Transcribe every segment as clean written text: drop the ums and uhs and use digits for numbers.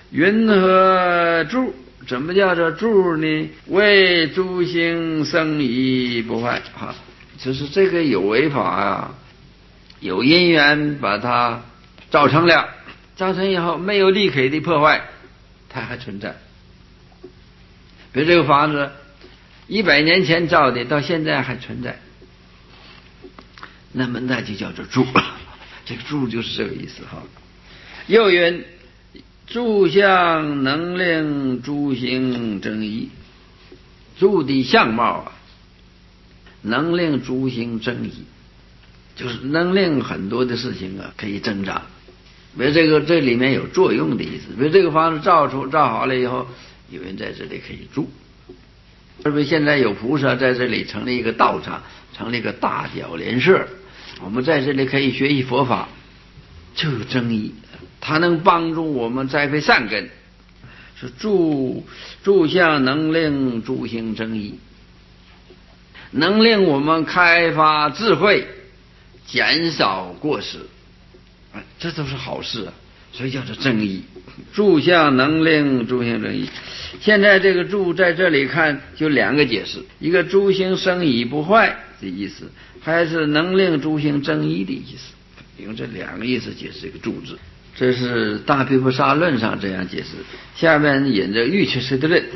云何住？怎么叫做住呢？为诸行生已不坏。哈，就是这个有为法啊，有因缘把它造成了，造成以后没有立刻的破坏，它还存在。比如这个房子100年前造的，到现在还存在，那么那就叫做住。这个住就是这个意思哈。又云住相能令诸行争议，住的相貌啊，能令诸行争议，就是能令很多的事情啊可以增长。比如这里面有作用的意思，比如这个房子造好了以后，有人在这里可以住。是不是现在有菩萨在这里成立一个道场，成立一个大脚莲社，我们在这里可以学习佛法，就有争议。它能帮助我们栽培善根，是住相能令诸行争议，能令我们开发智慧，减少过失，这都是好事啊，所以叫做争议。住相能令诸行争议。现在这个住在这里看就2个解释，一个诸行生已不坏的意思，还是能令诸行争议的意思，用这2个意思解释这个住字。这是大毗婆沙论上这样解释。下面引着玉碕师的论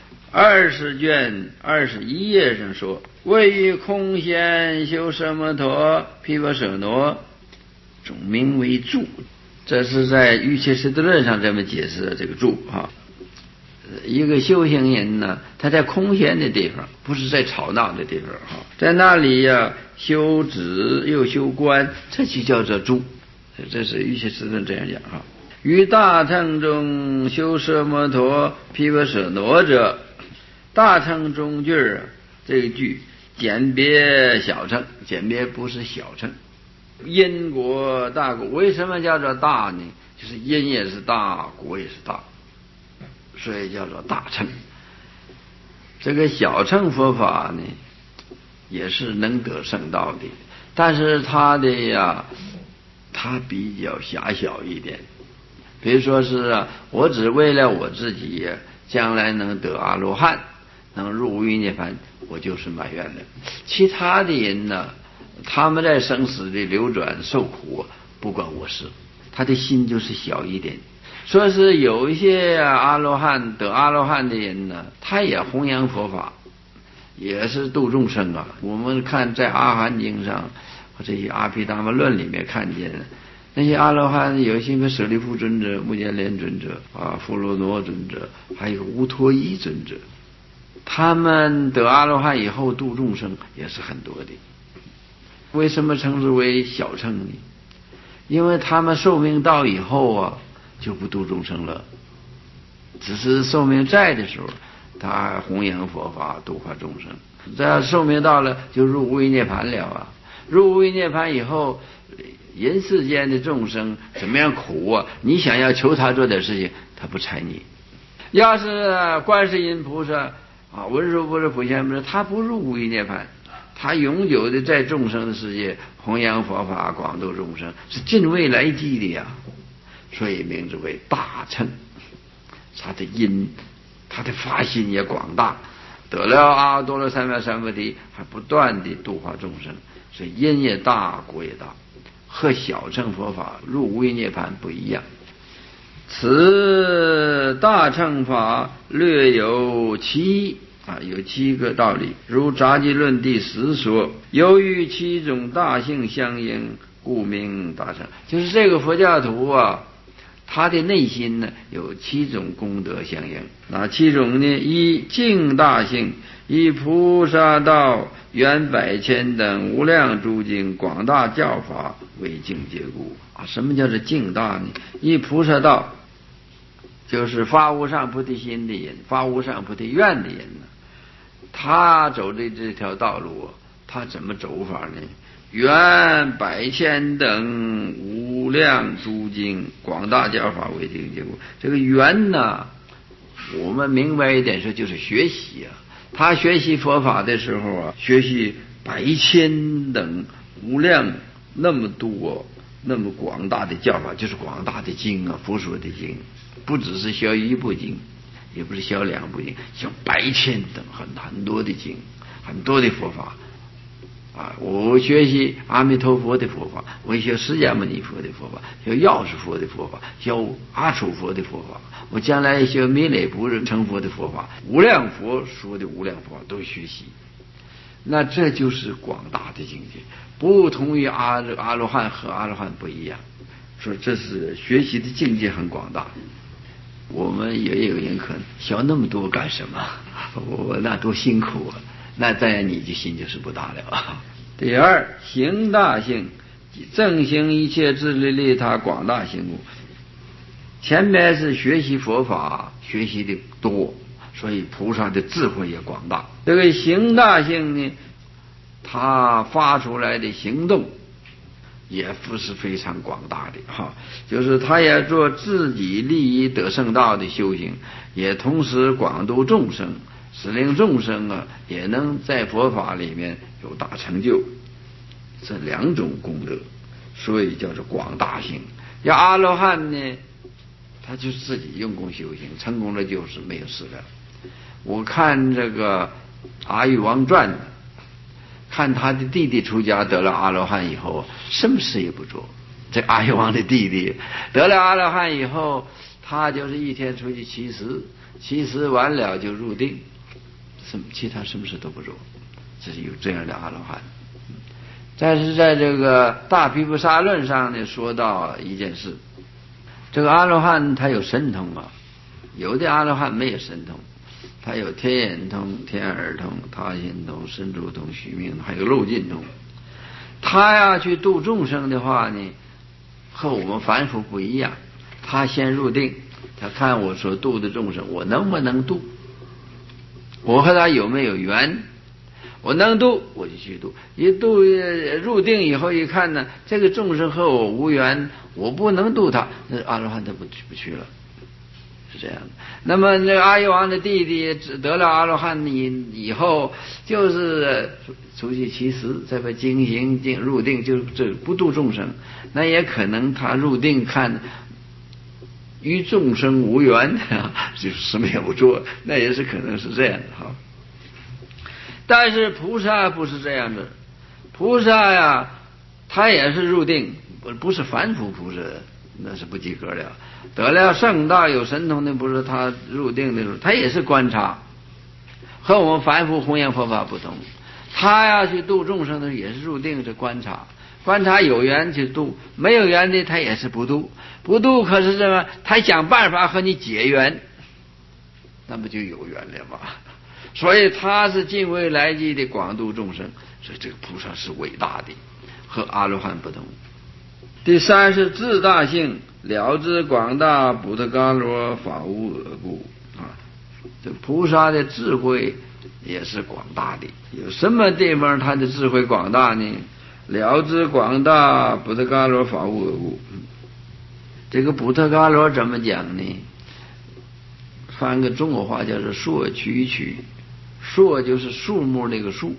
20卷21页上说，谓于空闲修奢摩陀毗婆舍那，总名为住。这是在玉碕师的论上这么解释这个住哈。一个修行人呢，他在空闲的地方，不是在吵闹的地方哈，在那里呀修止又修观，这就叫做住。这是玉碕师论这样讲哈。于大乘中修奢摩陀毗婆舍那者，大乘中句啊，这个句简别小乘，简别不是小乘。因果大果，为什么叫做大呢？就是因也是大，果也是大，所以叫做大乘。这个小乘佛法呢，也是能得圣道的，但是它的呀，它比较狭小一点。比如说是我只为了我自己将来能得阿罗汉，能入无余涅槃，我就是满愿的。其他的人呢，他们在生死的流转受苦，不关我事，他的心就是小一点。说是有一些阿罗汉得阿罗汉的人呢，他也弘扬佛法，也是度众生啊。我们看在阿含经上或这些阿毗达摩论里面看见那些阿罗汉，有些个舍利弗尊者、目犍连尊者富罗那尊者，还有无脱衣尊者，他们得阿罗汉以后度众生也是很多的。为什么称之为小乘呢？因为他们寿命到以后啊，就不度众生了，只是寿命在的时候，他弘扬佛法，度化众生。这寿命到了，就入无余涅槃了啊！入无余涅槃以后，人世间的众生怎么样苦啊？你想要求他做点事情，他不睬你。要是观世音菩萨文殊菩萨、普贤菩萨，他不入无余涅槃，他永久的在众生的世界弘扬佛法，广度众生，是尽未来际的呀。所以名字为大乘。他的因，他的发心也广大，得了阿多罗三藐三菩提，还不断的度化众生，所以因也大，果也大，和小乘佛法入无余涅槃不一样。此大乘法略有其有7个道理，如杂集论第10说，由于7种大性相应，故名大乘。就是这个佛教徒他的内心呢有7种功德相应。哪7种呢？一净大性，以菩萨道、圆百千等无量诸经广大教法为境界故。什么叫做净大呢？以菩萨道，就是发无上菩提心的人，发无上菩提愿的人呢，他走的这条道路他怎么走法呢？圆百千等无量诸经广大教法为境界故。这个圆呢，我们明白一点说，就是学习他学习佛法的时候学习百千等无量那么多那么广大的教法，就是广大的经啊，佛说的经，不只是消一部经，也不是消两部经，消百千等很多的经，很多的佛法啊。我学习阿弥陀佛的佛法，我学释迦牟尼佛的佛法，学药师佛的佛法，学阿楚佛的佛法，我将来学弥勒部成佛的佛法，无量佛说的无量佛法都学习。那这就是广大的境界，不同于阿罗汉，和阿罗汉不一样。说这是学习的境界很广大。我们也有人可能学那么多干什么？我那多辛苦啊！那再你就心就是不大了。第二，行大性，正行一切自利利他广大行故。前面是学习佛法，学习的多，所以菩萨的智慧也广大。这个行大性呢，他发出来的行动也不是非常广大的哈，就是他也做自己利益得圣道的修行，也同时广度众生，使令众生啊也能在佛法里面有大成就，这两种功德，所以叫做广大行。要阿罗汉呢，他就是自己用功修行，成功了就是没有事了。我看这个阿育王传，看他的弟弟出家得了阿罗汉以后，什么事也不做。这阿育王的弟弟得了阿罗汉以后，他就是一天出去乞食完了就入定，其他什么事都不做。这是有这样的阿罗汉。但是在这个大毗婆沙论上呢，说到一件事，这个阿罗汉他有神通啊，有的阿罗汉没有神通，他有天眼通、天耳通、他心通、身住通、须弥通，还有漏尽通。他要去度众生的话呢，和我们凡夫不一样。他先入定，他看我所度的众生，我能不能度，我和他有没有缘，我能度我就去度。一度入定以后一看呢，这个众生和我无缘，我不能度他，那阿罗汉他不去了。是这样的。那么那阿育王的弟弟得了阿罗汉以后，就是出去乞食，再把经行入定，就这不度众生。那也可能他入定看与众生无缘，就是什么也不做，那也是可能是这样的哈。但是菩萨不是这样的，菩萨呀，他也是入定，不是凡夫菩萨，那是不及格的。得了圣道有神通的，不是他入定的时候，他也是观察，和我们凡夫弘扬佛法不同。他要去度众生的也是入定，是观察，观察有缘去度，没有缘的他也是不度。不度可是什么？他想办法和你结缘，那么就有缘了嘛。所以他是尽未来际的广度众生，所以这个菩萨是伟大的，和阿罗汉不同。第三是自大性，了知广大补特伽罗法无讹故啊。这菩萨的智慧也是广大的，有什么地方他的智慧广大呢？了知广大补特伽罗法无讹故。这个补特伽罗怎么讲呢？翻个中国话叫做硕曲曲，硕就是树木那个树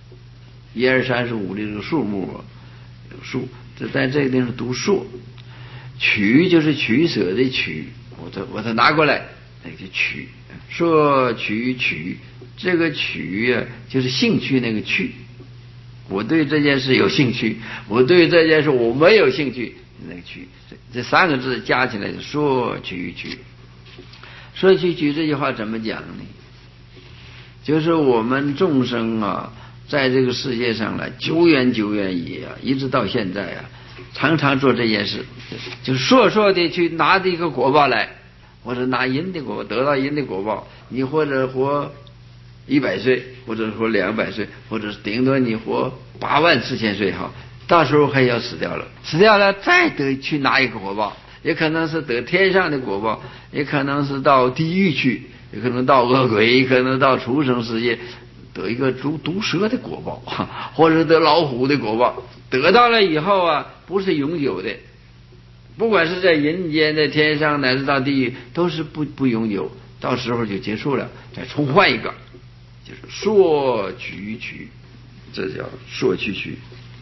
，1、2、3、4、5这个树木有树，这在这个地方读硕。取就是取舍的取，我拿过来，那就取。硕取取，这个取啊，就是兴趣那个趣。我对这件事有兴趣，我对这件事我没有兴趣，那个取。这3个字加起来是硕取取。说取取这句话怎么讲呢？就是我们众生啊，在这个世界上来久远以啊，一直到现在啊，常常做这件事，就是说的去拿这个果报来，或者拿银的果报，得到银的果报，你或者活100岁，或者活200岁，或者顶多你活84000岁哈，到时候还要死掉了再得去拿一个果报，也可能是得天上的果报，也可能是到地狱去，也可能到恶鬼，也可能到畜生世界得一个毒蛇的果报，或者得老虎的果报。得到了以后啊，不是永久的，不管是在人间在天上乃至到地狱，都是不永久，到时候就结束了，再重换一个，就是硕取取，这叫硕取取。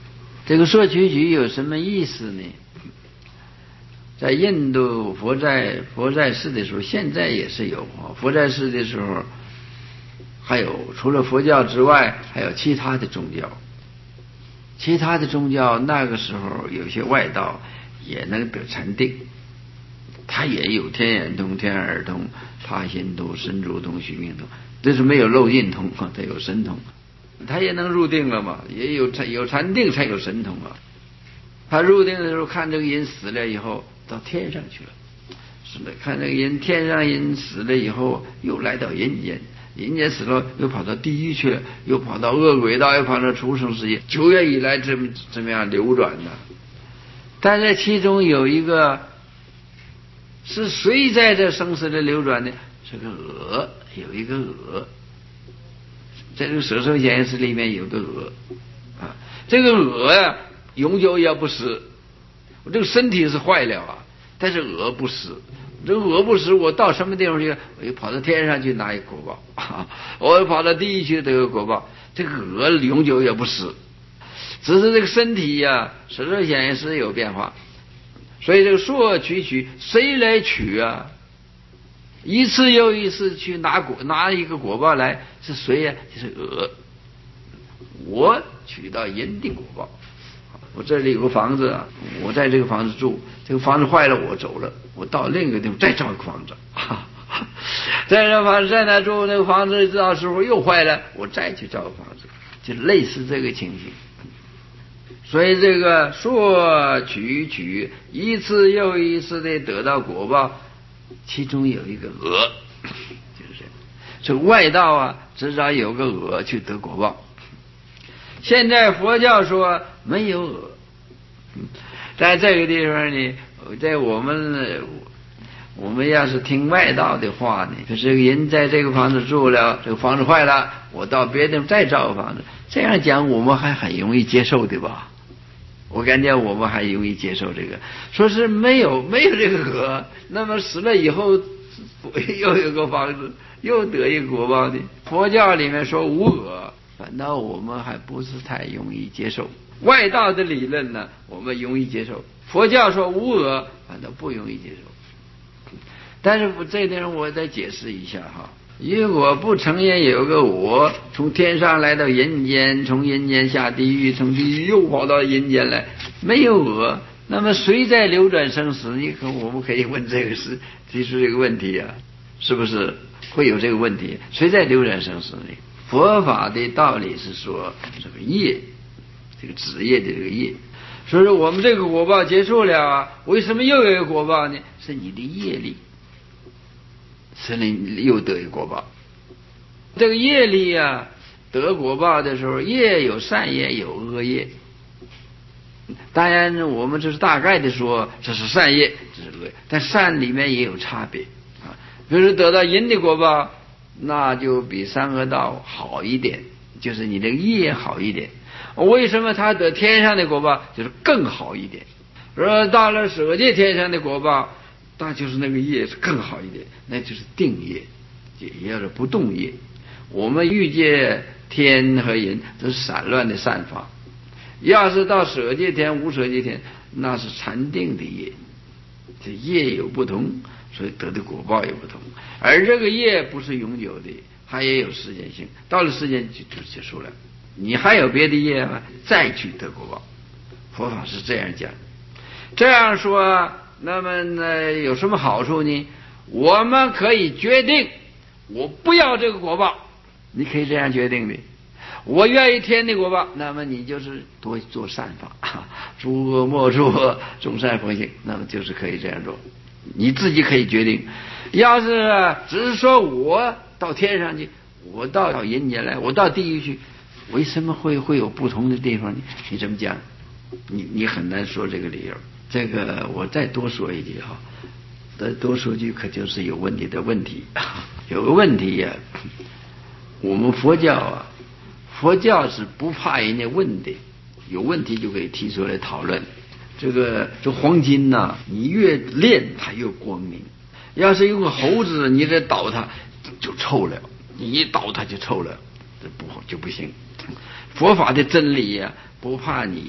这个说曲曲有什么意思呢？在印度佛在世的时候，现在也是有佛在世的时候，还有除了佛教之外，还有其他的宗教。其他的宗教那个时候有些外道也能得禅定，他也有天眼通、天耳通、他心通、神足通、须弥通，这是没有漏尽通啊，他有神通，他也能入定了嘛，也有禅定才有神通啊。他入定的时候看这个人死了以后到天上去了，是的，看这个人天上人死了以后又来到人间，人间死了又跑到地狱去了，又跑到恶鬼道，又跑到畜生世界，9月以来这么样流转的。但是其中有一个是谁在这生死的流转呢？是个鹅，有一个鹅，在这个舍身显示里面有个鹅啊，这个鹅呀永久也不死，我这个身体是坏了啊，但是鹅不死。这个鹅不死，我到什么地方去？我又跑到天上去拿一个果报啊，我又跑到地狱去得个果报。这个鹅永久也不死，只是这个身体呀，舍身显示有变化。所以这个说取谁来取啊？一次又一次去拿一个果报来，是谁呀？就是鹅。我取到人的果报。我这里有个房子啊，我在这个房子住，这个房子坏了我走了，我到另一个地方再造一个房子，在这房子在那住，那个房子到时候又坏了，我再去造个房子，就类似这个情形。所以这个说取一次又一次的得到果报，其中有一个鹅，就是这个外道啊，至少有个鹅去得果报。现在佛教说没有鹅，在这个地方呢，在我们要是听外道的话呢，就是人在这个房子住了，这个房子坏了，我到别的地方再造个房子，这样讲我们还很容易接受对吧？我感觉我们还容易接受这个，说是没有这个鹅，那么死了以后又有个房子，又得一个果报的。佛教里面说无鹅，反倒我们还不是太容易接受。外道的理论呢，我们容易接受；佛教说无鹅，反倒不容易接受。但是这点我再解释一下哈。如果不承认有个我从天上来到人间，从人间下地狱，从地狱又跑到人间来，没有我，那么谁在流转生死？我们可以问这个事，提出这个问题啊，是不是会有这个问题？谁在流转生死呢？佛法的道理是说这个业，这个职业的这个业，所以说我们这个果报结束了啊，为什么又有一个果报呢？是你的业力。是你又得一个果报。这个业力啊，得果报的时候，业有善业有恶业。当然我们这是大概的说这是善业，这是恶业，但善里面也有差别啊。比如说得到人的果报，那就比三恶道好一点，就是你的业好一点。为什么他得天上的果报就是更好一点？说到了舍界天上的果报，那就是那个业是更好一点，那就是定业，也叫做不动业。我们欲界天和人都是散乱的散法，要是到舍界天无舍界天，那是禅定的业，这业有不同，所以得的果报也不同。而这个业不是永久的，它也有时间性，到了时间就结束了，你还有别的业吗？再去得果报。佛法是这样讲。这样说，那么呢有什么好处呢？我们可以决定我不要这个果报，你可以这样决定的。我愿意天的果报，那么你就是多做善法，诸恶莫作，众善奉行，那么就是可以这样做，你自己可以决定。要是只是说我到天上去，我到人间来，我到地狱去，为什么会有不同的地方呢？你这么讲，你很难说这个理由。这个我再多说一句哈，再多说句可就是有问题的问题。有个问题呀，我们佛教啊，佛教是不怕人家问的，有问题就可以提出来讨论。这黄金呐，你越炼它越光明。要是用个猴子，你得捣它就臭了，你一捣它就臭了，这就不行。佛法的真理呀，不怕你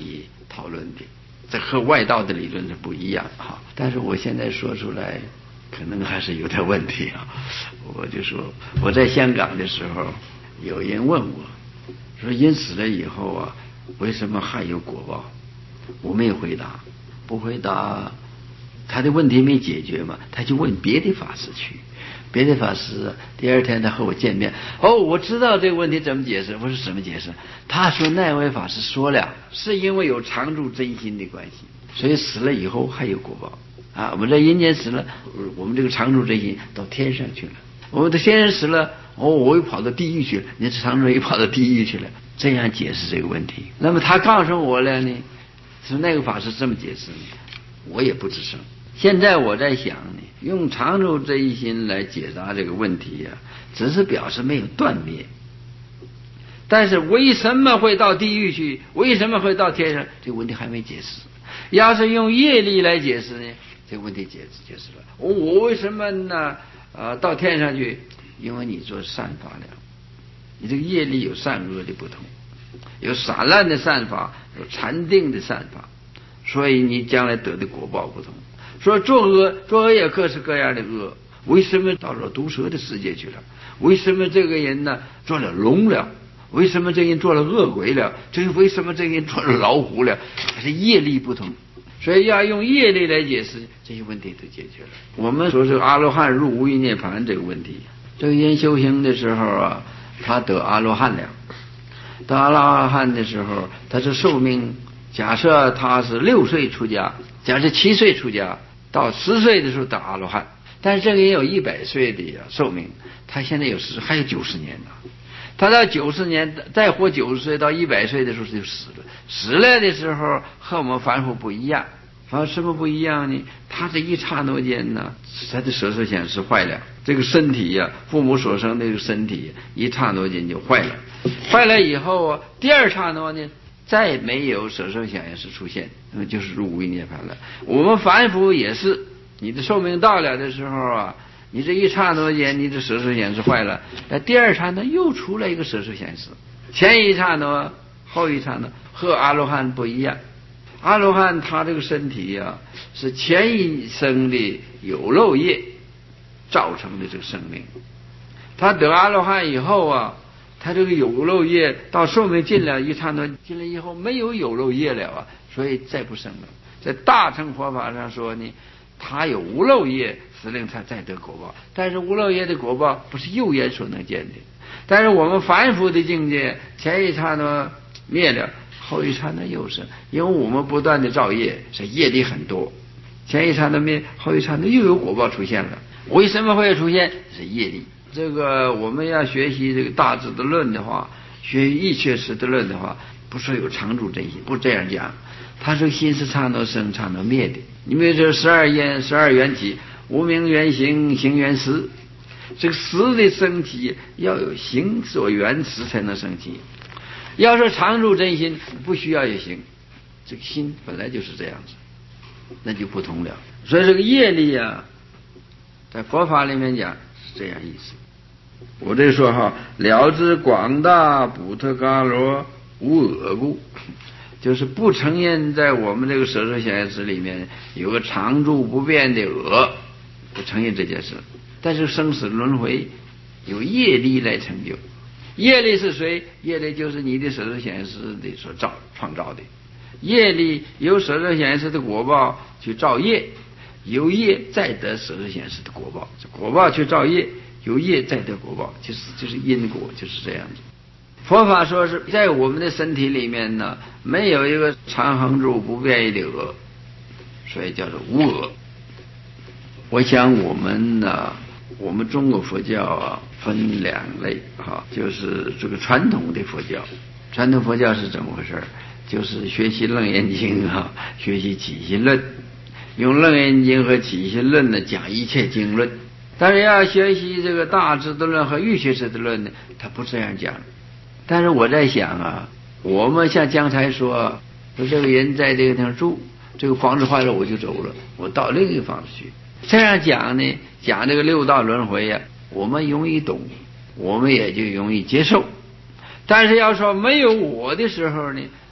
讨论的，这和外道的理论是不一样哈。但是我现在说出来，可能还是有点问题啊。我就说我在香港的时候，有人问我，说人死了以后啊，为什么还有果报？我没有回答，不回答，他的问题没解决嘛，他就问别的法师去。别的法师第二天他和我见面，我知道这个问题怎么解释。我说什么解释？他说那位法师说了，是因为有常住真心的关系，所以死了以后还有果报啊。我们在人间死了，我们这个常住真心到天上去了；我们的先人死了，我又跑到地狱去了，你这常住又跑到地狱去了。这样解释这个问题。那么他告诉我了呢，是那个法师这么解释呢，我也不吱声。现在我在想呢，用常住真心来解答这个问题呀，只是表示没有断灭。但是为什么会到地狱去？为什么会到天上？这个问题还没解释。要是用业力来解释呢，这个问题解释了。我为什么呢？到天上去？因为你做善法了，你这个业力有善恶的不同，有散乱的善法，有禅定的善法，所以你将来得的果报不同。说作恶也各式各样的恶，为什么到了毒蛇的世界去了？为什么这个人呢做了龙了？为什么这个人做了恶鬼了？为什么这个人做了老虎了？还是业力不同，所以要用业力来解释，这些问题都解决了。我们说是阿罗汉入无余涅槃这个问题，这个人修行的时候啊，他得阿罗汉了。得阿罗汉的时候，他是寿命，假设他是6岁出家，假设7岁出家，到10岁的时候得阿罗汉。但是这个人有100岁的寿命，他现在还有90年呢。他到90年再活90岁到100岁的时候就死了。死了的时候和我们凡夫不一样，什么不一样呢？他这一刹那间呢，他的色受想是坏了，这个身体呀，父母所生的这个身体一刹那间就坏了。坏了以后啊，第二刹那呢，再没有色受想行识出现，那么就是入无余涅槃了。我们凡夫也是，你的寿命到了的时候啊，你这一刹那间你的色受想识坏了，那第二刹那又出来一个色受想识。前一刹那后一刹那和阿罗汉不一样。阿罗汉他这个身体呀，是前一生的有漏业造成的这个生命。他得阿罗汉以后啊，他这个有漏业到寿命尽了，一刹那尽了以后没有漏业了啊，所以再不生了。在大乘佛法上说呢，他有无漏业，使令他再得果报。但是无漏业的果报不是肉眼所能见的。但是我们凡夫的境界，前一刹那灭了，后一刹那又生，因为我们不断的造业，是业力很多，前一刹那灭，后一刹那又有果报出现了。为什么会出现？是业力。这个我们要学习这个大智的论的话，学一切实的论的话，不是有常住真心，不这样讲。它是心是刹那生刹那灭的。因为这12缘起，无明缘行，行缘识。这个识的升起要有行所缘识才能升起。要是常住真心，不需要有行，这个心本来就是这样子，那就不同了。所以这个业力啊，在佛法里面讲是这样意思。我这说哈，了知广大补特伽罗无我故，就是不承认在我们这个色受想行识里面有个常住不变的我，不承认这件事。但是生死轮回有业力来成就。业力是谁？业力就是你的色受想行识的所创造的。业力由色受想行识的果报去造业，由业再得色受想行识的果报，果报去造业，由业再得果报，就是因果，就是这样子。佛法说是在我们的身体里面呢，没有一个常恒住不变的我，所以叫做无我。我想我们呢，我们中国佛教啊分2类哈，就是这个传统的佛教。传统佛教是怎么回事？就是学习楞严经啊，学习起信论，用楞严经和起信论呢讲一切经论。但是要学习这个大智度论和预学识的论呢，他不这样讲。但是我在想啊，我们像刚才说这个人在这个地方住，这个房子坏了我就走了，我到另一个房子去。这样讲呢，讲这个6道轮回呀，我们容易懂，我们也就容易接受。但是要说没有我的时候呢，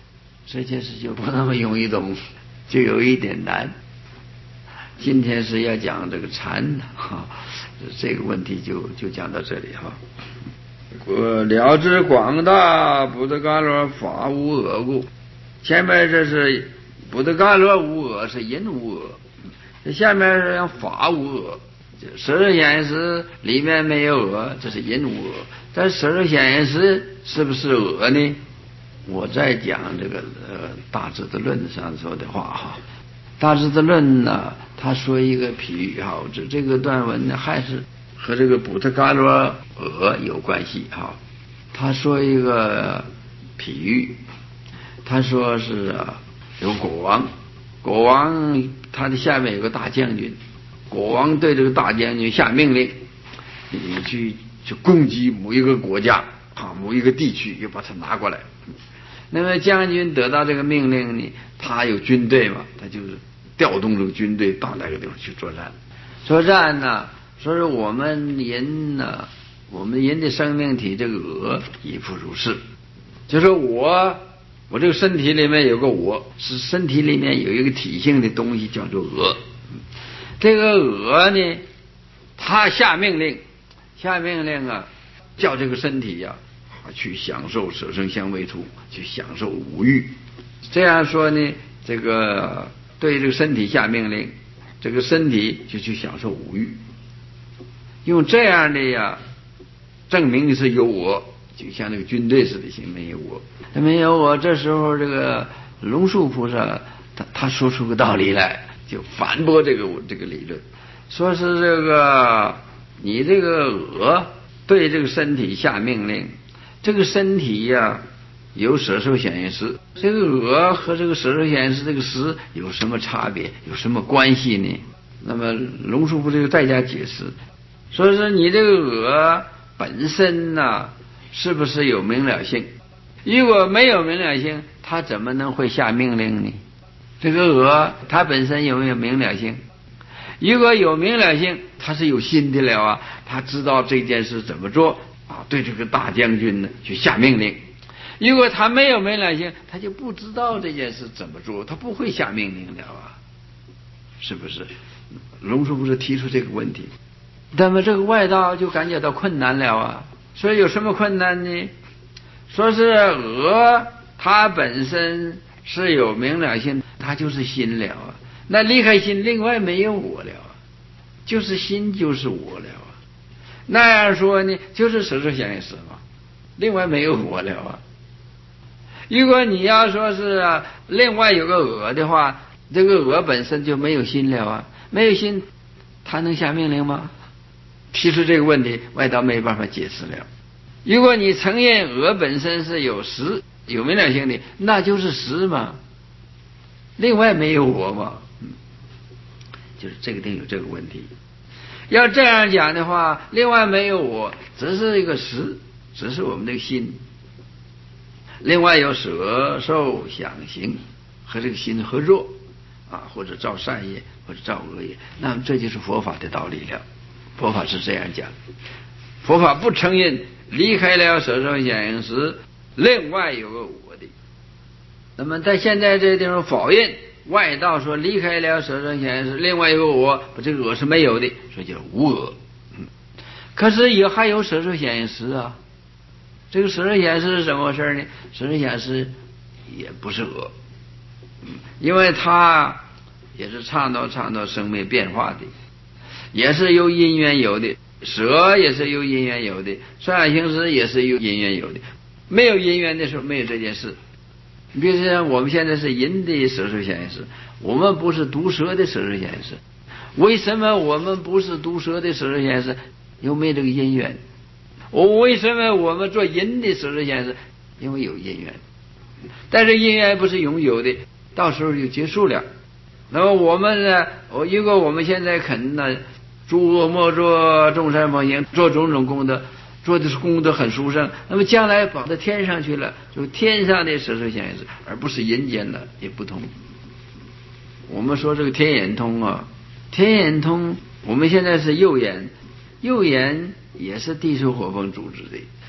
这件事就不那么容易懂，就有一点难。今天是要讲这个禅哈，这个问题就讲到这里哈。了知广大不得伽罗法无我故，前面这是不得伽罗无我是因无我，这下面是法无我。十二显实里面没有我，这是因无我。但十二显实是不是我呢？我在讲这个大智的论上说的话哈。大智的论呢，他说一个譬喻哈，这个段文呢还是和这个补特伽罗俄有关系哈。他说一个譬喻，他说是有国王，国王他的下面有个大将军，国王对这个大将军下命令，你去攻击某一个国家啊，某一个地区，又把它拿过来。那么将军得到这个命令呢，他有军队嘛，他就是调动这个军队到那个地方去作战。作战呢，说是我们人呢，我们人的生命体这个我亦复如是，就是我这个身体里面有个我，是身体里面有一个体性的东西叫做我。这个我呢，他下命令啊，叫这个身体呀去享受舍身香味触，去享受五欲。这样说呢，这个对这个身体下命令，这个身体就去享受五欲。用这样的呀，证明是有我，就像那个军队似的，没有我。他没有我，这时候这个龙树菩萨他说出个道理来，就反驳这个理论，说是这个你这个我对这个身体下命令。这个身体呀，有舍受显现识，这个我和这个舍受显现识这个识有什么差别，有什么关系呢？那么龙树菩萨就再加解释，说是你这个我本身呢，是不是有明了性？如果没有明了性，他怎么能会下命令呢？这个我它本身有没有明了性？如果有明了性，他是有心的了啊，他知道这件事怎么做啊，对这个大将军呢去下命令。如果他没有明了性，他就不知道这件事怎么做，他不会下命令了啊，是不是？龙树不是提出这个问题，那么这个外道就感觉到困难了啊。所以有什么困难呢？说是我它本身是有明了性，它就是心了啊。那离开心，另外没有我了啊，就是心就是我了啊。那样说呢，就是舍受显现识嘛，另外没有我了啊。如果你要说是另外有个我的话，这个我本身就没有心了啊，没有心，他能下命令吗？提出这个问题，外道没办法解释了。如果你承认我本身是有识有明了性的，那就是识嘛，另外没有我嘛，就是这个定有这个问题。要这样讲的话，另外没有我，只是一个识，只是我们这个心。另外有舍受想行和这个心合作啊，或者造善业或者造恶业，那么这就是佛法的道理了。佛法是这样讲，佛法不承认离开了舍受显现识，另外有个我的。那么在现在这地方否认外道说离开了舍受显现识，另外有个我，这个我是没有的，所以叫无我。可是也还有舍受显现识啊。这个舍受显现识是怎么回事呢？舍受显现识也不是我，因为它也是创造生命变化的，也是由因缘有的，舍也是由因缘有的，善行识也是由因缘有的。没有因缘的时候没有这件事。你比如说我们现在是因的舍受显现识，我们不是毒蛇的舍受显现识。为什么我们不是毒蛇的舍受显现识？因为没有这个因缘。为什么我们做因的舍受显现识？因为有因缘。但是因缘不是永久的，到时候就结束了。那么我们呢，如果我们现在肯呢，诸恶莫作，众善奉行，做种种功德，做的是功德很殊胜，那么将来跑到天上去了，就天上的舍受显现识，而不是人间的，也不同。我们说这个天眼通啊，天眼通，我们现在是右眼，右眼也是地水火风组织的，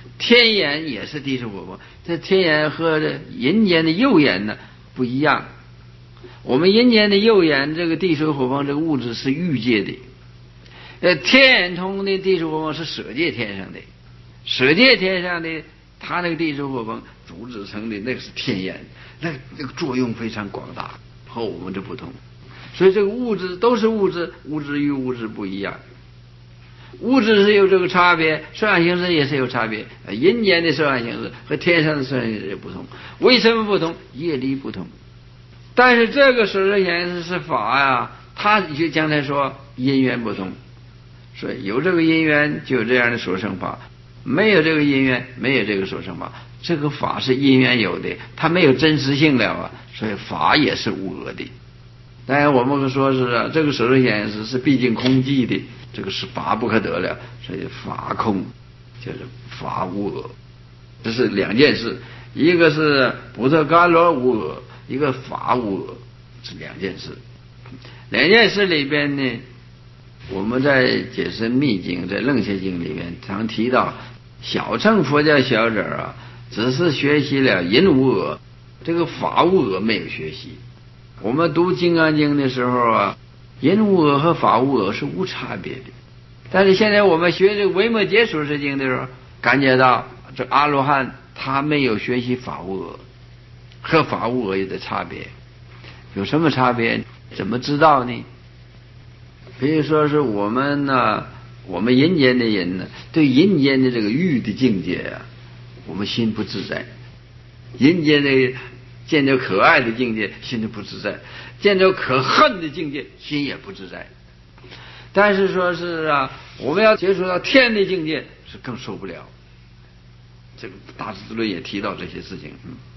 天眼也是地水火风，这天眼和这人间的右眼呢不一样。我们人间的右眼这个地水火风这个物质是欲界的，天眼通的地水火风是舍界天上的，舍界天上的他那个地水火风组织成的那个是天眼，那个作用非常广大，和我们这不同。所以这个物质都是物质，物质与物质不一样。物质是有这个差别，色相形式也是有差别，人间的色相形式和天上的色相形式也不同。为什么不同？业力不同。但是这个色相形式是法呀，他就刚才说因缘不同，所以有这个因缘就有这样的所生法，没有这个因缘没有这个所生法。这个法是因缘有的，它没有真实性了啊，所以法也是无我的。当然我们说是这个色相形式是毕竟空寂的，这个是法不可得了，所以法空就是法无我，这是两件事，一个是不特伽罗无我，一个法无我，是两件事。两件事里边呢，我们在解释密经在楞伽经里面常提到，小乘佛教小者啊，只是学习了人无我，这个法无我没有学习。我们读金刚经的时候啊，人无我和法无我是无差别的。但是现在我们学这个维摩诘疏释经的时候，感觉到这阿罗汉他没有学习法无我，和法无我有的差别。有什么差别？怎么知道呢？比如说是我们呢，我们人间的人呢，对人间的这个欲的境界啊，我们心不自在。人间的见着可爱的境界，心就不自在；见着可恨的境界，心也不自在。但是说是啊，我们要接触到天的境界，是更受不了。这个大智论也提到这些事情。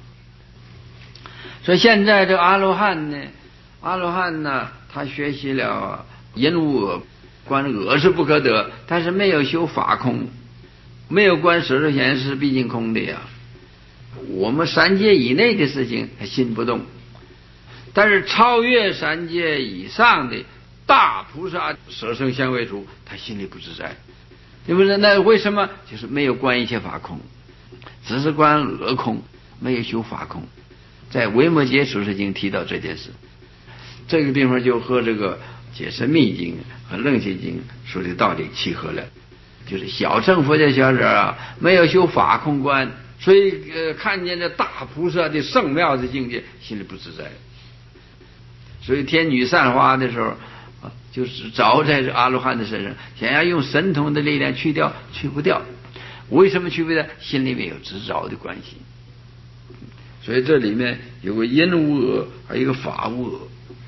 所以现在这阿罗汉呢，他学习了人无我，观我是不可得，但是没有修法空，没有观色受想行识毕竟空的呀。我们三界以内的事情他心不动，但是超越三界以上的大菩萨舍生相位处，他心里不自在。对不对？那为什么？就是没有观一切法空，只是观我空，没有修法空。在维摩诘疏释经提到这件事，这个地方就和这个解释密经和楞伽经说的道理契合了。就是小乘佛教小者啊，没有修法空观，所以看见这大菩萨的圣妙的境界，心里不自在。所以天女散花的时候就是着在这阿罗汉的身上，想要用神通的力量去掉，去不掉。为什么去不掉？心里面有执着的关系。所以这里面有个因无我，还有一个法无我，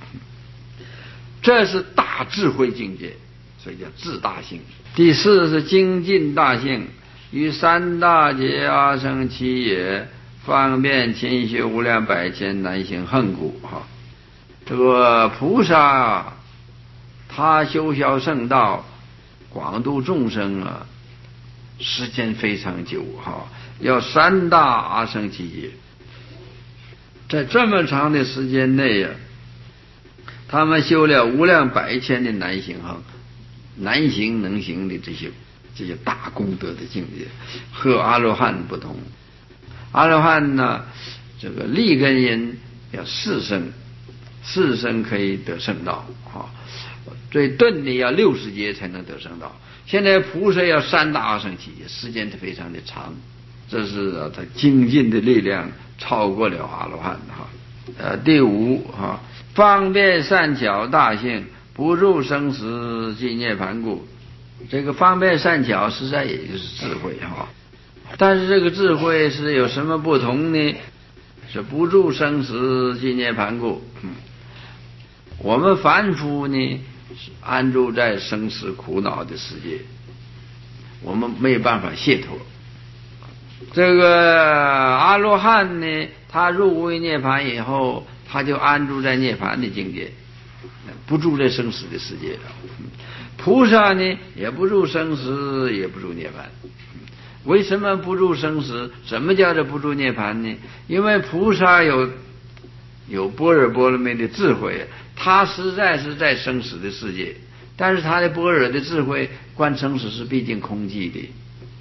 这是大智慧境界，所以叫智大性。第四是精进大性，于三大劫阿僧祇也，方便勤修无量百千难行恨故。这个菩萨他修销圣道，广度众生啊，时间非常久要三大阿僧祇劫。在这么长的时间内他们修了无量百千的难行行，难行能行的这些大功德的境界，和阿罗汉不同。阿罗汉呢，这个立根因要4生可以得圣道最钝的要60劫才能得圣道。现在菩萨要三大阿僧祇劫，时间非常的长，这是他精进的力量超过了阿罗汉第五方便善巧大性，不入生死即涅槃故。这个方便善巧实在也就是智慧但是这个智慧是有什么不同呢？是不入生死即涅槃故。我们凡夫呢是安住在生死苦恼的世界，我们没有办法解脱。这个阿罗汉呢，他入位涅槃以后，他就安住在涅槃的境界，不住在生死的世界了。菩萨呢，也不入生死，也不入涅槃。为什么不入生死？什么叫做不入涅槃呢？因为菩萨有般若波罗蜜的智慧，他实在是在生死的世界，但是他的般若的智慧观生死是毕竟空寂的，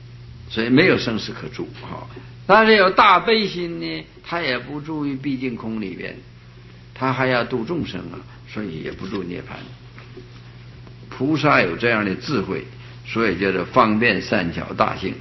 所以没有生死可住但是有大悲心呢，他也不住于毕竟空里边，他还要度众生所以也不住涅槃。菩萨有这样的智慧，所以叫做方便善巧大性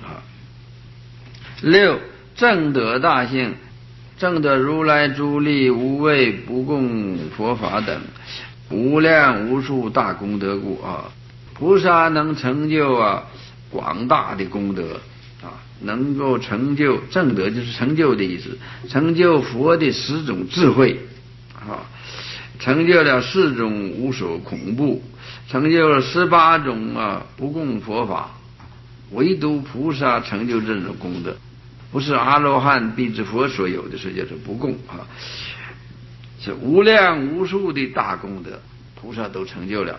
六，正德大性，正得如来诸力无畏不共佛法等无量无数大功德故菩萨能成就广大的功德能够成就正德，就是成就的意思，成就佛的10种智慧成就了4种无所恐怖，成就了18种不共佛法，唯独菩萨成就这种功德，不是阿罗汉必知佛所有的，是叫做不共是无量无数的大功德，菩萨都成就了。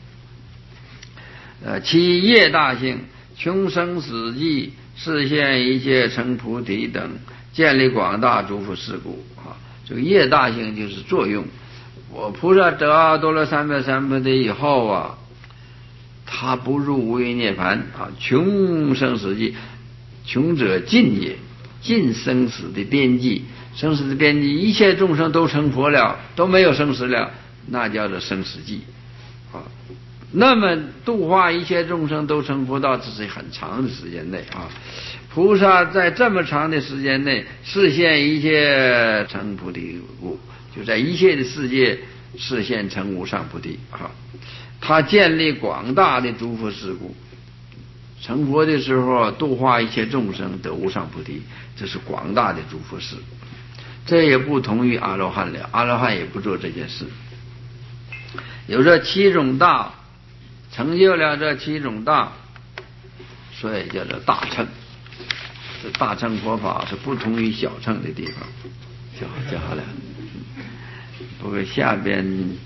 其业大性，穷生死际，示现一切成菩提等，建立广大诸佛事故这个业大性就是作用。我菩萨得阿多罗三藐三菩提以后他不入无余涅槃穷生死际，穷者尽也，尽生死的边际，生死的边际，一切众生都成佛了，都没有生死了，那叫做生死际那么度化一切众生都成佛道，这是很长的时间内菩萨在这么长的时间内示现一切成菩提故，就在一切的世界示现成无上菩提他建立广大的诸佛事故，成佛的时候度化一切众生得无上菩提，这是广大的诸佛事。这也不同于阿罗汉了，阿罗汉也不做这件事。有这7种大，成就了这7种大，所以叫做大乘。这大乘佛法是不同于小乘的地方，就好了。不过下边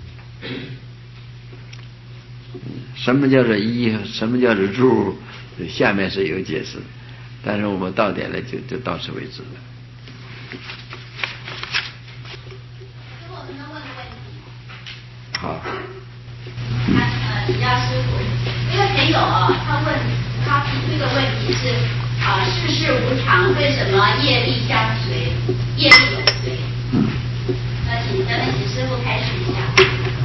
什么叫做一，什么叫做住，下面是有解释，但是我们到点了就到此为止了。好。 李大师傅，一个朋友他问他提出一个问题是世事无常，为什么业力相随，业力有随？那请师傅开始一下。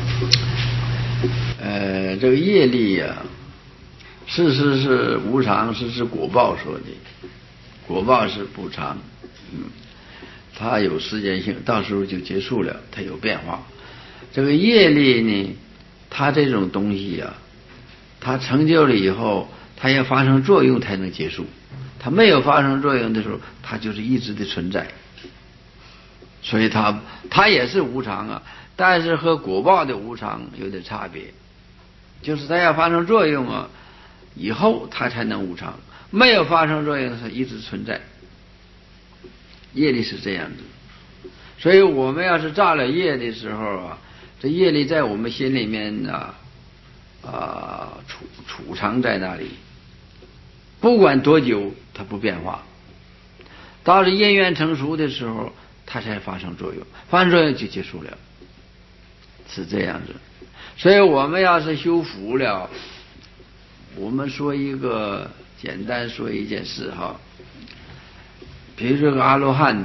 这个业力世事是无常，是指果报说的，果报是不常，它有时间性，到时候就结束了，它有变化。这个业力呢，它这种东西它成就了以后，它要发生作用才能结束，它没有发生作用的时候，它就是一直的存在，所以它也是无常但是和果报的无常有点差别，就是它要发生作用以后它才能无常，没有发生作用的时候一直存在。业力是这样子，所以我们要是造了业的时候这业力在我们心里面储藏在那里，不管多久它不变化，到了因缘成熟的时候它才发生作用，发生作用就结束了，是这样子。所以我们要是修福了，我们说简单说一件事比如这个阿罗汉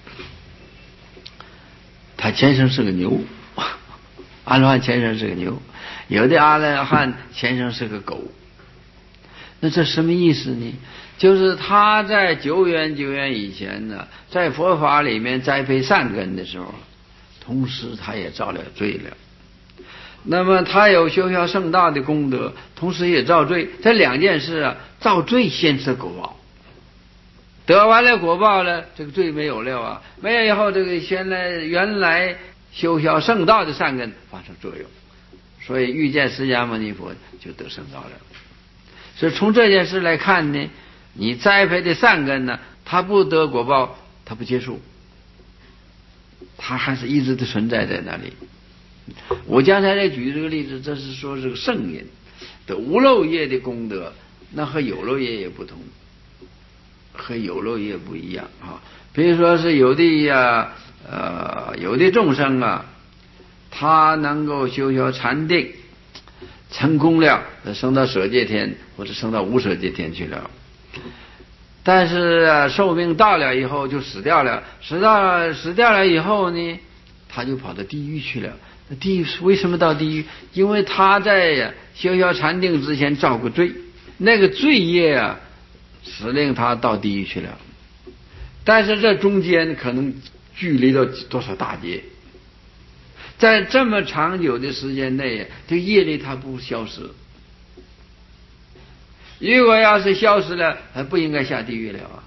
他前生是个牛，阿罗汉前生是个牛，有的阿罗汉前生是个狗。那这什么意思呢？就是他在久远以前在佛法里面栽培善根的时候，同时他也造了罪了。那么他有修孝圣道的功德，同时也造罪，这两件事造罪先吃果报，得完了果报了，这个罪没有了没有以后，这个原来修孝圣道的善根发生作用，所以遇见释迦牟尼佛就得圣道了。所以从这件事来看呢，你栽培的善根它不得果报，它不结束，它还是一直的存在在那里。我刚才在举这个例子，这是说这个圣因的无漏业的功德，那和有漏业也不同，和有漏业不一样比如说是有的众生他能够修学禅定成功了，升到舍界天或者升到无舍界天去了， 但是寿命到了以后就死掉了，死掉了以后呢，他就跑到地狱去了。地狱为什么到地狱？因为他在逍遥禅定之前造过罪，那个罪业啊，使令他到地狱去了。但是这中间可能距离了多少大劫，在这么长久的时间内，这业力它不消失。如果要是消失了，他不应该下地狱了啊。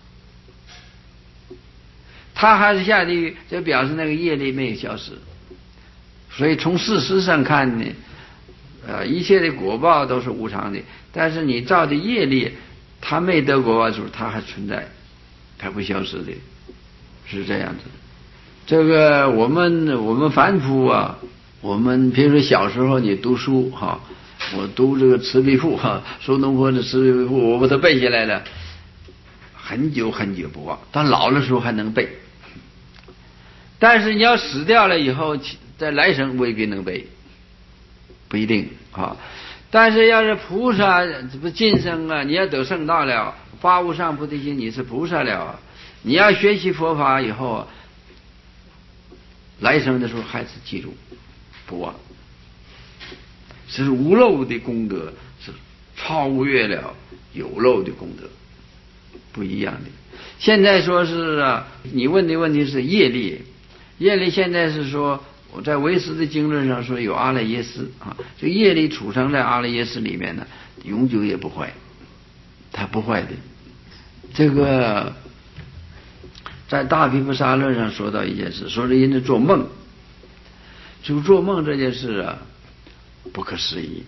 他还是下地狱，就表示那个业力没有消失。所以从事实上看呢，一切的果报都是无常的，但是你造的业力，它没得果报的时候，它还存在，它不消失的，是这样子。这个我们凡夫啊，我们比如说小时候你读书哈，我读这个《慈悲赋》哈，苏东坡的《慈悲赋》，我把它背下来了，很久很久不忘，到老的时候还能背。但是你要死掉了以后，在来生未必能背，不一定啊。但是要是菩萨，这不今生啊，你要得圣道了，发无上菩提心，你是菩萨了，你要学习佛法以后，来生的时候还是记住不忘，是无漏的功德，是超越了有漏的功德，不一样的。现在说是你问的问题是业力，业力现在是说我在唯识的经论上说有阿赖耶识啊，这业力储藏在阿赖耶识里面呢，永久也不坏，它不坏的。这个在大毗婆沙论上说到一件事，说人家做梦，就做梦这件事啊，不可思议。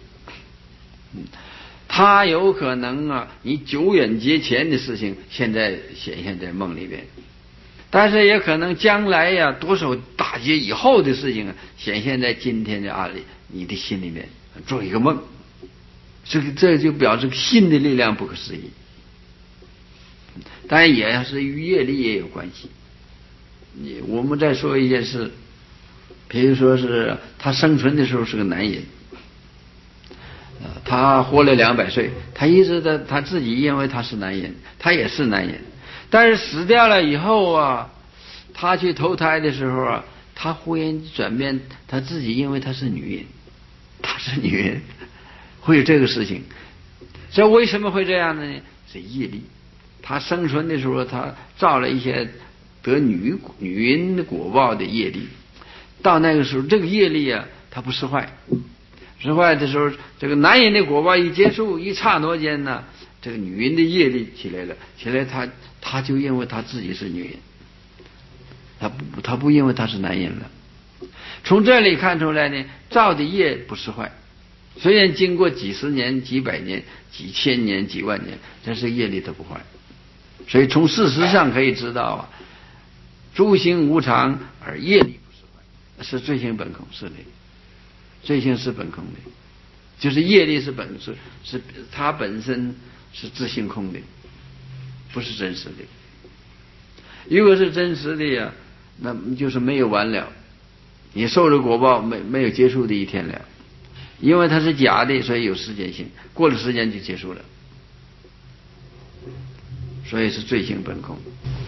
它有可能你久远劫前的事情现在显现在梦里边，但是也可能将来多少大劫以后的事情显现在今天的你的心里面，做一个梦，这就表示心的力量不可思议。当然也是与业力也有关系。我们再说一件事，比如说是他生存的时候是个男人，他活了200岁，他一直他自己认为他是男人，他也是男人，但是死掉了以后他去投胎的时候他忽然转变，他自己认为他是女人，他是女人，会有这个事情。这为什么会这样呢？是业力。他生存的时候，他造了一些得女人的果报的业力，到那个时候，这个业力它不释怀，释怀的时候，这个男人的果报一结束，一刹那间呢，这个女人的业力起来了，起来他就认为他自己是女人，他不认为他是男人了。从这里看出来呢，造的业不释怀，虽然经过几十年、几百年、几千年、几万年，但是业力它不坏。所以从事实上可以知道诸行无常而业力不释怀，是罪性本空，是的，罪性是本空的，就是业力是它本身是自性空的，不是真实的。如果是真实的那就是没有完了，你受的果报没有结束的一天了，因为它是假的，所以有时间性，过了时间就结束了，所以是罪性本空。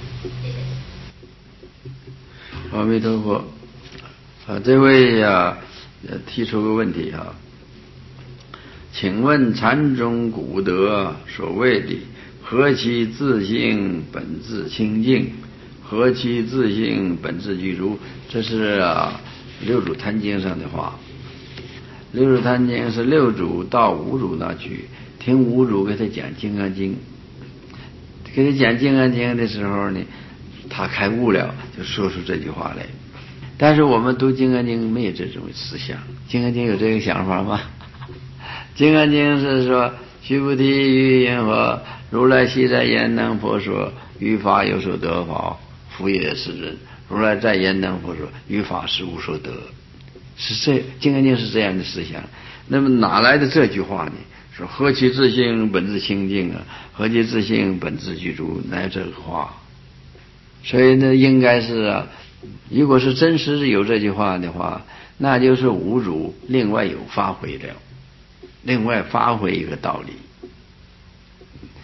阿弥陀佛。这位提出个问题请问禅宗古德所谓的何其自性本自清净，何其自性本自具足，这是六祖坛经上的话。六祖坛经是六祖到五祖那去听五祖给他讲金刚经，给他讲金刚经的时候呢，他开悟了，就说出这句话来。但是我们读金刚经没有这种思想，金刚经有这个想法吗？金刚经是说须菩提于云何，如来昔在焉能佛说，于法有所得法，复也世尊。如来在焉能佛说，于法实无所得。金刚经是这样的思想。那么哪来的这句话呢？说何其自性本自清净何其自性本自具足，哪有这个话？所以呢，应该是如果是真实有这句话的话，那就是五祖另外有发挥了，另外发挥一个道理。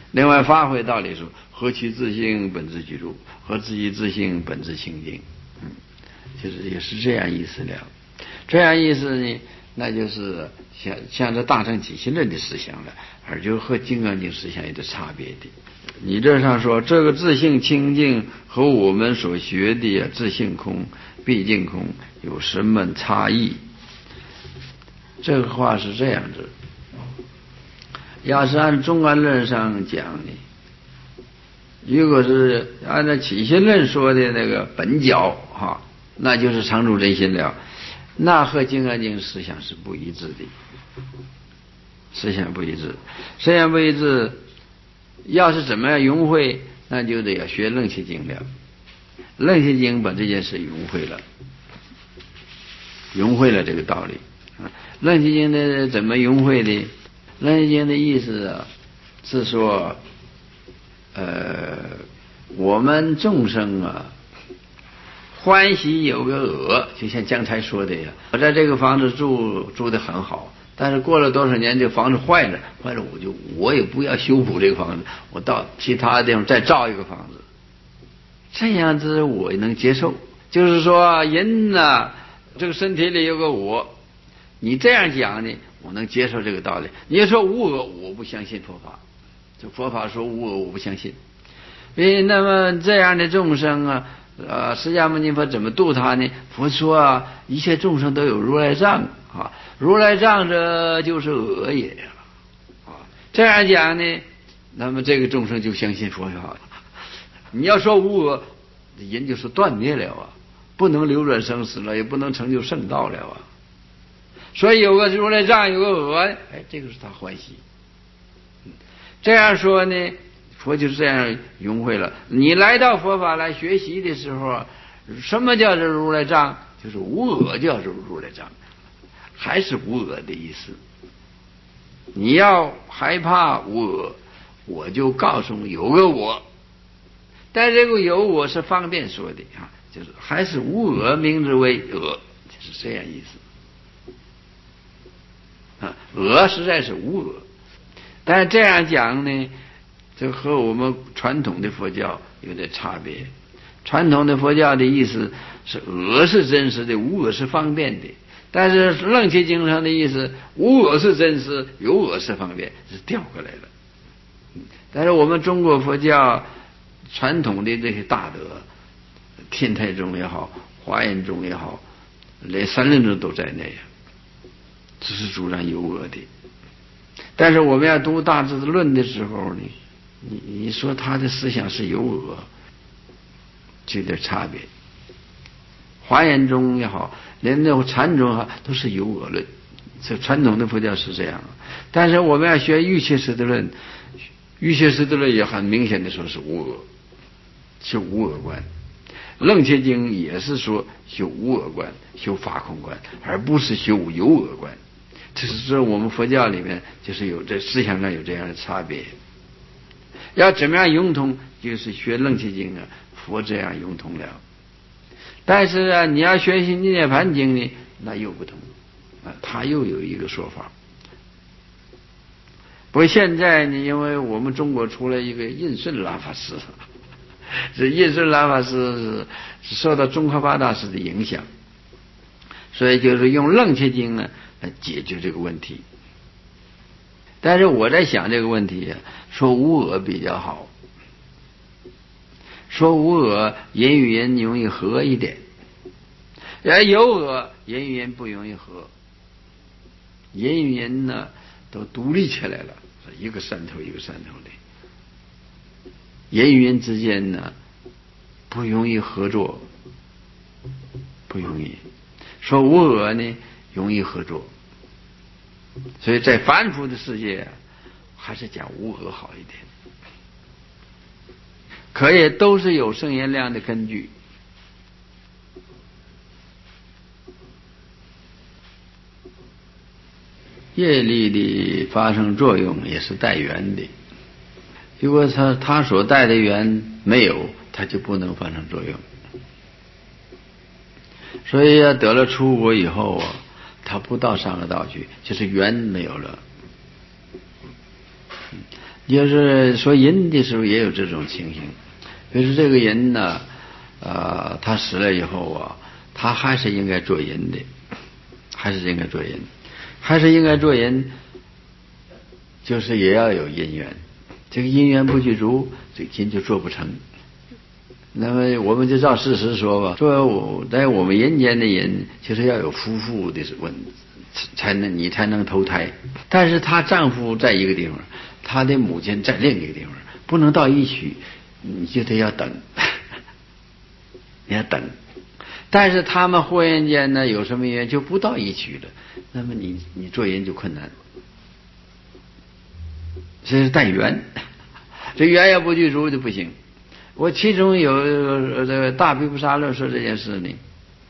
另外发挥道理说，何其自性本自具足，何其自性本自清净，就是也是这样意思了。这样意思呢，那就是像这大乘起信论的思想了，而就和金刚经思想有点差别的。你这上说这个自性清净和我们所学的自性空、毕竟空有什么差异？这个话是这样子，要是按中观论上讲呢，如果是按照起信论说的那个本教那就是常住真心了，那和金刚经思想是不一致的，思想不一致。要是怎么样融会，那就得要学楞伽经了。楞伽经把这件事融会了这个道理。楞伽经的怎么融会的？楞伽经的意思是说，我们众生欢喜有个恶，就像刚才说的呀，我在这个房子住得很好，但是过了多少年，这个房子坏了，我也不要修补这个房子，我到其他的地方再造一个房子，这样子我能接受。就是说人这个身体里有个我，你这样讲呢，我能接受这个道理。你说无我，我不相信佛法，这佛法说无我，我不相信。那么这样的众生释迦牟尼佛怎么度他呢？佛说一切众生都有如来藏如来藏者就是我也这样讲呢，那么这个众生就相信佛法。你要说无我，人就是断灭了不能流转生死了，也不能成就圣道了所以有个如来藏，有个我，这个是他欢喜。这样说呢，佛就是这样融会了。你来到佛法来学习的时候，什么叫做如来藏？就是无我叫做如来藏，还是无我的意思。你要害怕无我，我就告诉你有个我，但这个有我是方便说的就是还是无我，名之为我，就是这样意思我实在是无我。但是这样讲呢，这和我们传统的佛教有点差别。传统的佛教的意思是我是真实的，无我是方便的。但是楞伽经上的意思，无我是真实，有我是方便，是调过来了。但是我们中国佛教传统的这些大德，天台宗也好，华严宗也好，连三论宗都在内这是主张有我的。但是我们要读大智论的时候呢，你说他的思想是有我，就有点差别。华严宗也好，连那禅宗都是有我论，这传统的佛教是这样。但是我们要学瑜伽师地论，瑜伽师地论也很明显的说是无我，修无我观。楞伽经也是说修无我观，修法空观，而不是修有我观。这是说我们佛教里面就是有这思想上有这样的差别。要怎么样融通，就是学楞伽经佛这样融通了。但是你要学习涅盘经呢，那又不同他又有一个说法。不过现在呢，因为我们中国出了一个印顺喇法师，这印顺喇法师是受到宗喀巴大师的影响，所以就是用楞伽经来解决这个问题。但是我在想这个问题说无我比较好，说无我人与人容易合一点，有我人与人不容易合，人与人呢都独立起来了，一个山头一个山头的，人与人之间呢不容易合作，不容易。说无我呢容易合作，所以在凡夫的世界还是讲无我好一点。可也都是有圣言量的根据。业力的发生作用也是带缘的，如果他所带的缘没有，他就不能发生作用。所以得了出国以后他不到上个道去，就是缘没有了。 就是说人的时候也有这种情形，比如说这个人呢，他死了以后啊，他还是应该做人的，还是应该做人，还是应该做人，就是也要有因缘，这个因缘不具足，这个人就做不成。那么我们就照事实说吧，说在我们人间的人，就是要有夫妇的问，你才能投胎。但是她丈夫在一个地方，她的母亲在另一个地方，不能到一起，你就得要等，你要等。但是他们忽然间呢，有什么原因就不到一起了，那么你做人就困难，这是带缘，这缘要不具足就不行。我其中有这个大毗婆沙论说这件事呢，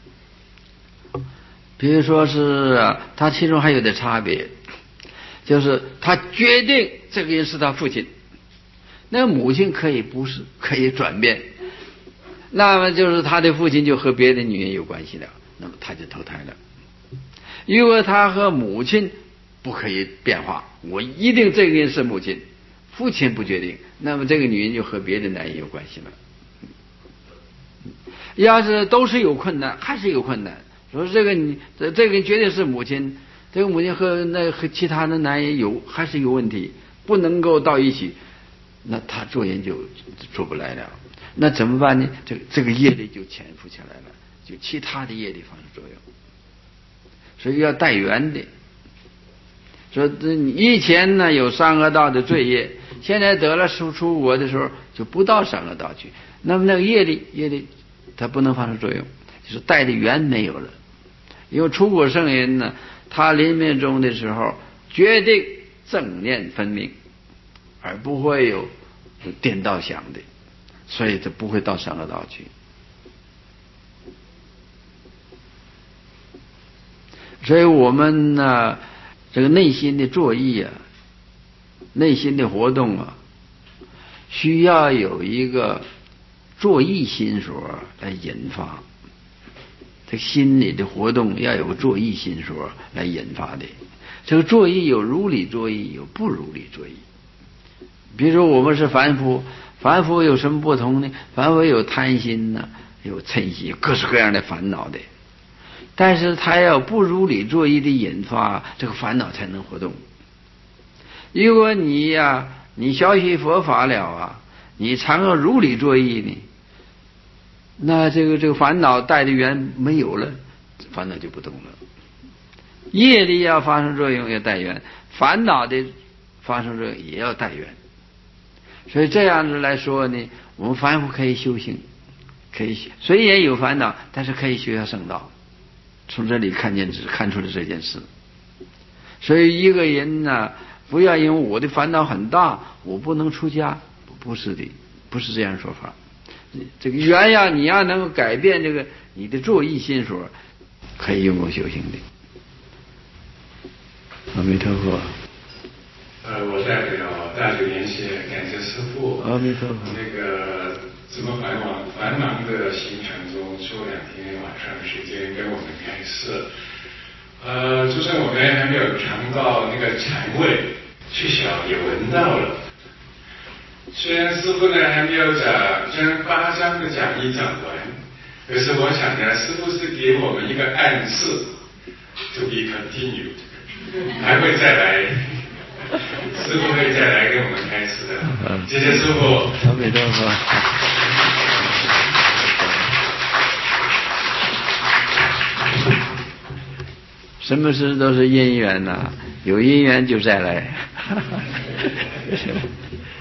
比如说是他其中还有点差别，就是他决定这个人是他父亲，那母亲可以不是，可以转变，那么就是他的父亲就和别的女人有关系了，那么他就投胎了。如果他和母亲不可以变化，我一定这个人是母亲，父亲不决定，那么这个女人就和别的男人有关系了。要是都是有困难，还是有困难。说这个人绝对是母亲，这个母亲和其他的男人还是有问题，不能够到一起，那他做人就做不来了。那怎么办呢？这个业力就潜伏起来了，就其他的业力发生作用。所以要带缘的。说以前呢有三恶道的罪业，现在得了出国的时候就不到三恶道去，那么那个业力它不能发生作用，就是带的缘没有了。因为出国圣人呢，他临命终的时候决定正念分明，而不会有颠倒想的，所以他不会到三恶道去。所以我们呢，这个内心的作意啊，内心的活动啊，需要有一个作意心所来引发。这个心理的活动要有个作意心所来引发的。这个作意有如理作意，有不如理作意。比如说我们是凡夫，凡夫有什么不同呢？凡夫有贪心呢，有嗔心，各式各样的烦恼的。但是他要不如理作意的引发，这个烦恼才能活动。如果你学习佛法了啊，你常要如理作意呢，那这个烦恼带的缘没有了，烦恼就不动了。业力要发生作用要带缘，烦恼的发生作用也要带缘。所以这样子来说呢，我们凡夫可以修行，可以虽然有烦恼，但是可以学下圣道。从这里看出了这件事。所以一个人呢，不要因为我的烦恼很大，我不能出家，不是的，不是这样说法。这个缘呀，你要能够改变这个你的作意心所，可以用功修行的。阿弥陀佛。 我代表大九联系感谢师父。 阿弥陀佛。 那个这么繁忙的行程中，抽2天晚上的时间跟我们开示。就是我们还没有尝到那个禅味，却晓也闻到了。虽然师父呢还没有将8章的讲义讲完，可是我想呢，师父是给我们一个暗示 ，to be continued， 还会再来，师父会再来给我们开示的。谢谢师父。 阿弥陀佛。什么事都是因缘呐，有因缘就再来。